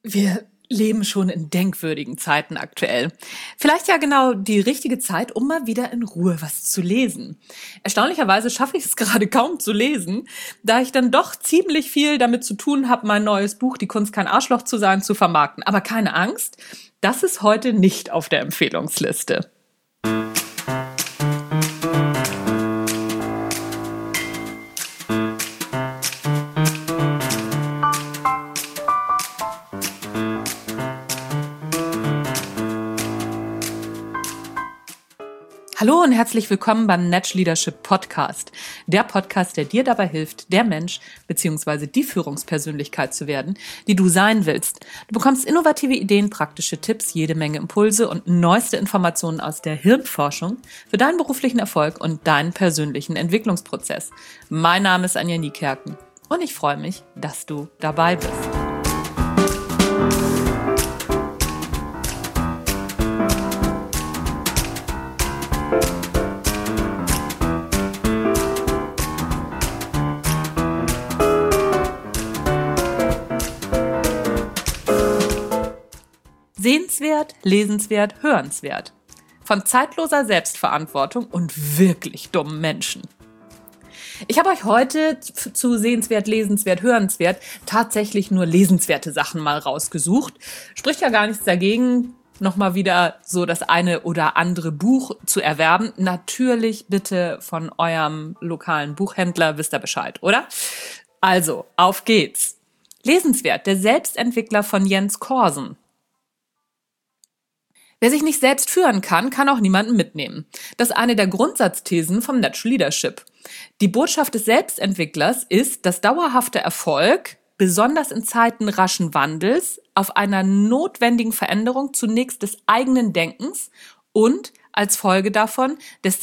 Wir leben schon in denkwürdigen Zeiten aktuell. Vielleicht ja genau die richtige Zeit, um mal wieder in Ruhe was zu lesen. Erstaunlicherweise schaffe ich es gerade kaum zu lesen, da ich dann doch ziemlich viel damit zu tun habe, mein neues Buch Die Kunst kein Arschloch zu sein zu vermarkten. Aber keine Angst, das ist heute nicht auf der Empfehlungsliste. Hallo und herzlich willkommen beim Natch Leadership Podcast. Der Podcast, der dir dabei hilft, der Mensch bzw. die Führungspersönlichkeit zu werden, die du sein willst. Du bekommst innovative Ideen, praktische Tipps, jede Menge Impulse und neueste Informationen aus der Hirnforschung für deinen beruflichen Erfolg und deinen persönlichen Entwicklungsprozess. Mein Name ist Anja Niekerken und ich freue mich, dass du dabei bist. Sehenswert, lesenswert, hörenswert. Von zeitloser Selbstverantwortung und wirklich dummen Menschen. Ich habe euch heute zu sehenswert, lesenswert, hörenswert tatsächlich nur lesenswerte Sachen mal rausgesucht. Spricht ja gar nichts dagegen, nochmal wieder so das eine oder andere Buch zu erwerben. Natürlich bitte von eurem lokalen Buchhändler, wisst ihr Bescheid, oder? Also, auf geht's. Lesenswert, der Selbstentwickler von Jens Korsen. Wer sich nicht selbst führen kann, kann auch niemanden mitnehmen. Das ist eine der Grundsatzthesen vom Natural Leadership. Die Botschaft des Selbstentwicklers ist, dass dauerhafter Erfolg, besonders in Zeiten raschen Wandels, auf einer notwendigen Veränderung zunächst des eigenen Denkens und als Folge davon des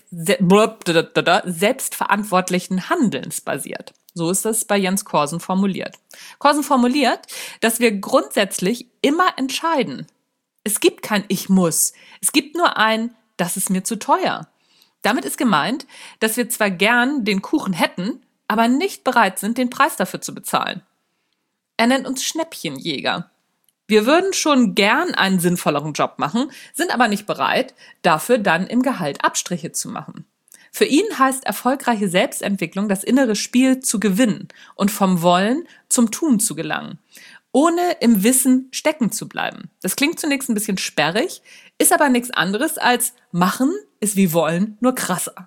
selbstverantwortlichen Handelns basiert. So ist das bei Jens Korsen formuliert. Korsen formuliert, dass wir grundsätzlich immer entscheiden. Es gibt kein Ich muss. Es gibt nur ein, das ist mir zu teuer. Damit ist gemeint, dass wir zwar gern den Kuchen hätten, aber nicht bereit sind, den Preis dafür zu bezahlen. Er nennt uns Schnäppchenjäger. Wir würden schon gern einen sinnvolleren Job machen, sind aber nicht bereit, dafür dann im Gehalt Abstriche zu machen. Für ihn heißt erfolgreiche Selbstentwicklung, das innere Spiel zu gewinnen und vom Wollen zum Tun zu gelangen, ohne im Wissen stecken zu bleiben. Das klingt zunächst ein bisschen sperrig, ist aber nichts anderes als machen ist wie wollen, nur krasser.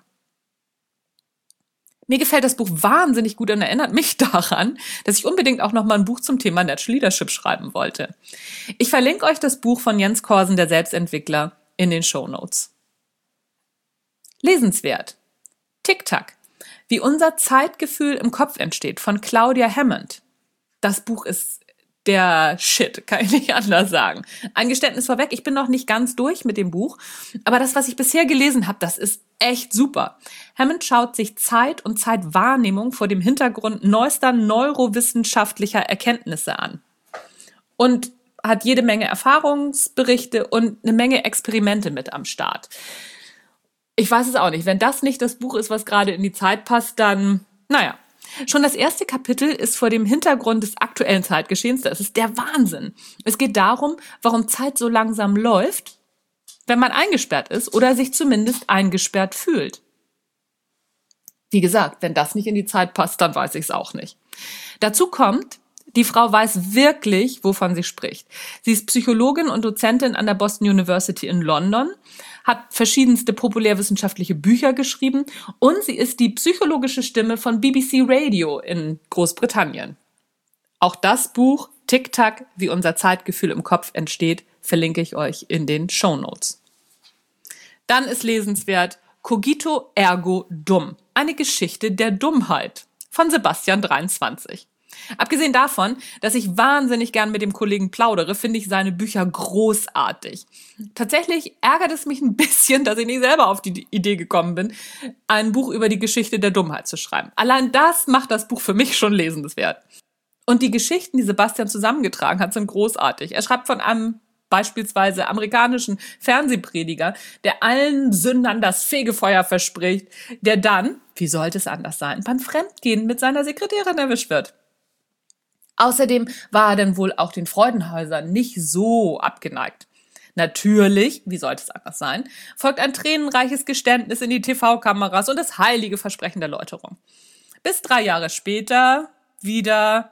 Mir gefällt das Buch wahnsinnig gut und erinnert mich daran, dass ich unbedingt auch noch mal ein Buch zum Thema Natural Leadership schreiben wollte. Ich verlinke euch das Buch von Jens Korsen, der Selbstentwickler, in den Shownotes. Lesenswert. Tic-Tac. Wie unser Zeitgefühl im Kopf entsteht, von Claudia Hammond. Das Buch ist der Shit, kann ich nicht anders sagen. Ein Geständnis vorweg, ich bin noch nicht ganz durch mit dem Buch, aber das, was ich bisher gelesen habe, das ist echt super. Hammond schaut sich Zeit und Zeitwahrnehmung vor dem Hintergrund neuester neurowissenschaftlicher Erkenntnisse an und hat jede Menge Erfahrungsberichte und eine Menge Experimente mit am Start. Ich weiß es auch nicht. Wenn das nicht das Buch ist, was gerade in die Zeit passt, dann, naja. Schon das erste Kapitel ist vor dem Hintergrund des aktuellen Zeitgeschehens, das ist der Wahnsinn. Es geht darum, warum Zeit so langsam läuft, wenn man eingesperrt ist oder sich zumindest eingesperrt fühlt. Wie gesagt, wenn das nicht in die Zeit passt, dann weiß ich es auch nicht. Dazu kommt, die Frau weiß wirklich, wovon sie spricht. Sie ist Psychologin und Dozentin an der Boston University in London, hat verschiedenste populärwissenschaftliche Bücher geschrieben und sie ist die psychologische Stimme von BBC Radio in Großbritannien. Auch das Buch Tic-Tac, wie unser Zeitgefühl im Kopf entsteht, verlinke ich euch in den Shownotes. Dann ist lesenswert Cogito ergo Dum, eine Geschichte der Dummheit von Sebastian 23. Abgesehen davon, dass ich wahnsinnig gern mit dem Kollegen plaudere, finde ich seine Bücher großartig. Tatsächlich ärgert es mich ein bisschen, dass ich nicht selber auf die Idee gekommen bin, ein Buch über die Geschichte der Dummheit zu schreiben. Allein das macht das Buch für mich schon lesenswert. Und die Geschichten, die Sebastian zusammengetragen hat, sind großartig. Er schreibt von einem beispielsweise amerikanischen Fernsehprediger, der allen Sündern das Fegefeuer verspricht, der dann, wie sollte es anders sein, beim Fremdgehen mit seiner Sekretärin erwischt wird. Außerdem war er dann wohl auch den Freudenhäusern nicht so abgeneigt. Natürlich, wie sollte es anders sein, folgt ein tränenreiches Geständnis in die TV-Kameras und das heilige Versprechen der Läuterung. Bis 3 Jahre später wieder,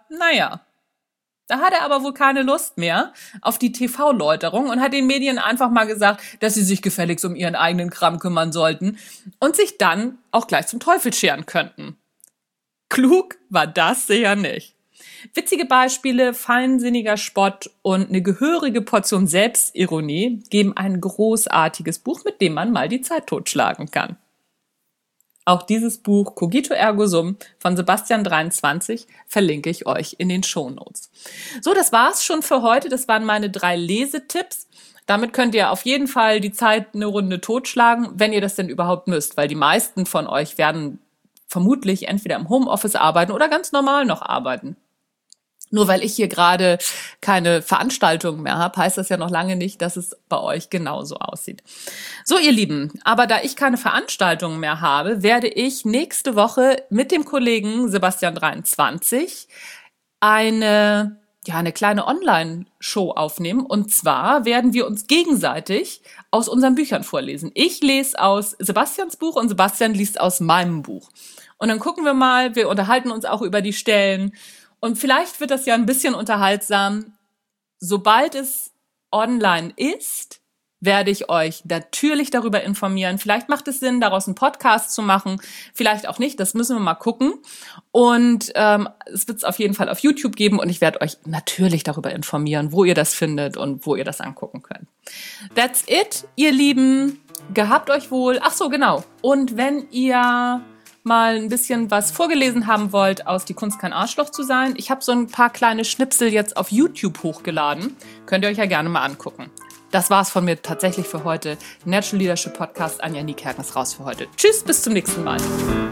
Da hat er aber wohl keine Lust mehr auf die TV-Läuterung und hat den Medien einfach mal gesagt, dass sie sich gefälligst um ihren eigenen Kram kümmern sollten und sich dann auch gleich zum Teufel scheren könnten. Klug war das sicher nicht. Witzige Beispiele, feinsinniger Spott und eine gehörige Portion Selbstironie geben ein großartiges Buch, mit dem man mal die Zeit totschlagen kann. Auch dieses Buch Cogito Ergo Sum von Sebastian 23 verlinke ich euch in den Shownotes. So, das war's schon für heute. Das waren meine 3 Lesetipps. Damit könnt ihr auf jeden Fall die Zeit eine Runde totschlagen, wenn ihr das denn überhaupt müsst, weil die meisten von euch werden vermutlich entweder im Homeoffice arbeiten oder ganz normal noch arbeiten. Nur weil ich hier gerade keine Veranstaltungen mehr habe, heißt das ja noch lange nicht, dass es bei euch genauso aussieht. So, ihr Lieben, aber da ich keine Veranstaltungen mehr habe, werde ich nächste Woche mit dem Kollegen Sebastian 23 eine kleine Online-Show aufnehmen. Und zwar werden wir uns gegenseitig aus unseren Büchern vorlesen. Ich lese aus Sebastians Buch und Sebastian liest aus meinem Buch. Und dann gucken wir mal, wir unterhalten uns auch über die Stellen. Und vielleicht wird das ja ein bisschen unterhaltsam. Sobald es online ist, werde ich euch natürlich darüber informieren. Vielleicht macht es Sinn, daraus einen Podcast zu machen. Vielleicht auch nicht, das müssen wir mal gucken. Und es wird es auf jeden Fall auf YouTube geben und ich werde euch natürlich darüber informieren, wo ihr das findet und wo ihr das angucken könnt. That's it, ihr Lieben. Gehabt euch wohl. Ach so, genau. Und wenn ihr mal ein bisschen was vorgelesen haben wollt aus Die Kunst kein Arschloch zu sein, ich habe so ein paar kleine Schnipsel jetzt auf YouTube hochgeladen. Könnt ihr euch ja gerne mal angucken. Das war's von mir tatsächlich für heute. Natural Leadership Podcast, Anja Niekerken ist raus für heute. Tschüss, bis zum nächsten Mal.